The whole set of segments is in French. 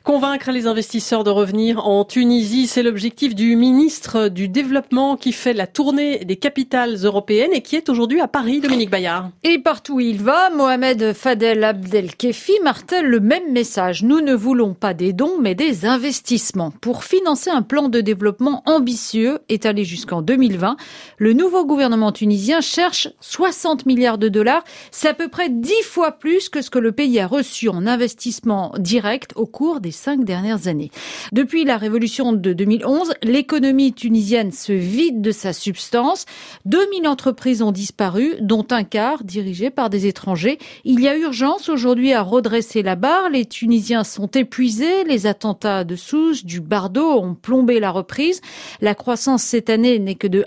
Convaincre les investisseurs de revenir en Tunisie, c'est l'objectif du ministre du Développement qui fait la tournée des capitales européennes et qui est aujourd'hui à Paris, Dominique Bayard. Et partout où il va, Mohamed Fadel Abdelkefi martèle le même message. Nous ne voulons pas des dons, mais des investissements. Pour financer un plan de développement ambitieux, étalé jusqu'en 2020, le nouveau gouvernement tunisien cherche 60 milliards de dollars. C'est à peu près 10 fois plus que ce que le pays a reçu en investissement direct au cours des 5 dernières années. Depuis la révolution de 2011, l'économie tunisienne se vide de sa substance. 2000 entreprises ont disparu, dont un quart dirigées par des étrangers. Il y a urgence aujourd'hui à redresser la barre. Les Tunisiens sont épuisés. Les attentats de Sousse, du Bardo ont plombé la reprise. La croissance cette année n'est que de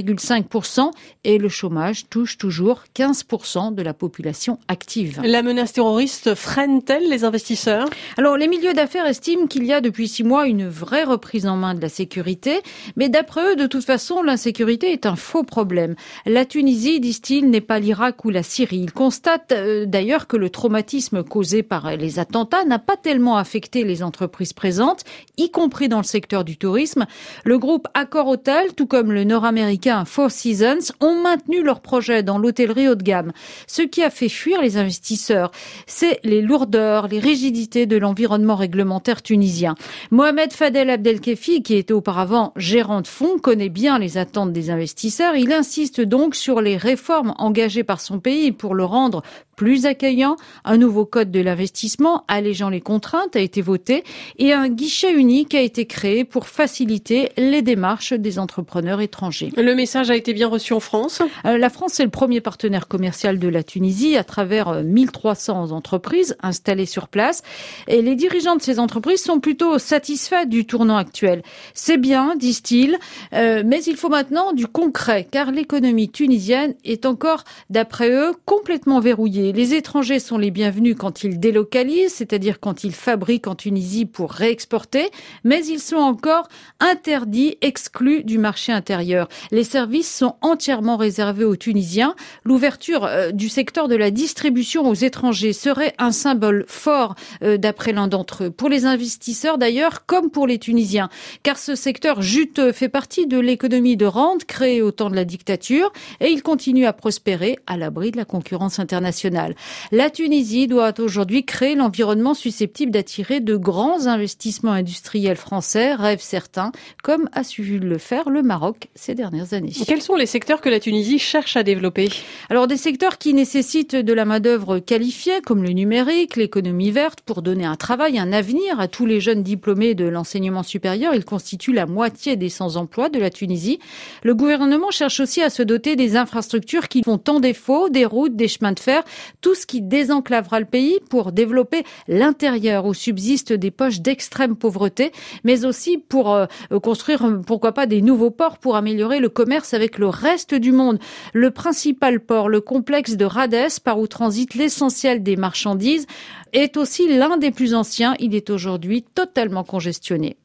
1,5% et le chômage touche toujours 15% de la population active. La menace terroriste freine-t-elle les investisseurs ? Alors, les milieux d'affaires estiment qu'il y a depuis 6 mois une vraie reprise en main de la sécurité. Mais d'après eux, de toute façon, l'insécurité est un faux problème. La Tunisie, disent-ils, n'est pas l'Irak ou la Syrie. Ils constatent d'ailleurs que le traumatisme causé par les attentats n'a pas tellement affecté les entreprises présentes, y compris dans le secteur du tourisme. Le groupe Accor Hotel, tout comme le nord-américain Four Seasons, ont maintenu leurs projets dans l'hôtellerie haut de gamme. Ce qui a fait fuir les investisseurs, c'est les lourdeurs, les rigidités de l'environnement réglementaire tunisien. Mohamed Fadel Abdelkefi, qui était auparavant gérant de fonds, connaît bien les attentes des investisseurs. Il insiste donc sur les réformes engagées par son pays pour le rendre plus accueillant. Un nouveau code de l'investissement allégeant les contraintes a été voté et un guichet unique a été créé pour faciliter les démarches des entrepreneurs étrangers. Le message a été bien reçu en France ? La France est le premier partenaire commercial de la Tunisie à travers 1300 entreprises installées sur place. Et les dirigeants de ces entreprises sont plutôt satisfaits du tournant actuel. C'est bien, disent-ils, mais il faut maintenant du concret, car l'économie tunisienne est encore, d'après eux, complètement verrouillée. Les étrangers sont les bienvenus quand ils délocalisent, c'est-à-dire quand ils fabriquent en Tunisie pour réexporter, mais ils sont encore interdits, exclus du marché intérieur. Les services sont entièrement réservés aux Tunisiens. L'ouverture du secteur de la distribution aux étrangers serait un symbole fort, d'après l'un d'entre eux. Pour les investisseurs d'ailleurs, comme pour les Tunisiens, car ce secteur juteux fait partie de l'économie de rente créée au temps de la dictature et il continue à prospérer à l'abri de la concurrence internationale. La Tunisie doit aujourd'hui créer l'environnement susceptible d'attirer de grands investissements industriels français, rêvent certains, comme a su le faire le Maroc ces dernières années. Quels sont les secteurs que la Tunisie cherche à développer ? Alors des secteurs qui nécessitent de la main-d'œuvre qualifiée, comme le numérique, l'économie verte, pour donner un travail, un avenir à tous les jeunes diplômés de l'enseignement supérieur. Ils constituent la moitié des sans-emploi de la Tunisie. Le gouvernement cherche aussi à se doter des infrastructures qui font tant défaut, des routes, des chemins de fer, tout ce qui désenclavera le pays pour développer l'intérieur où subsistent des poches d'extrême pauvreté, mais aussi pour construire, pourquoi pas, des nouveaux ports pour améliorer le commerce avec le reste du monde. Le principal port, le complexe de Rades, par où transite l'essentiel des marchandises, est aussi l'un des plus anciens. Il est aujourd'hui totalement congestionné.